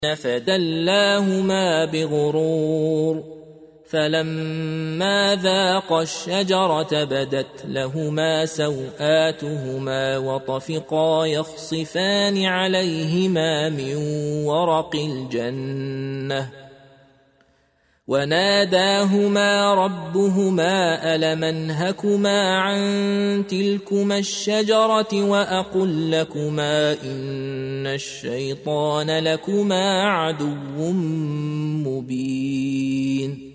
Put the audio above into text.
فدلاهما بغرور فلما ذاقا الشجرة بدت لهما سوآتهما وطفقا يخصفان عليهما من ورق الجنة وناداهما ربهما ألم أنهكما عن تلكما الشجرة وأقل لكما إن الشيطان لكما عدو مبين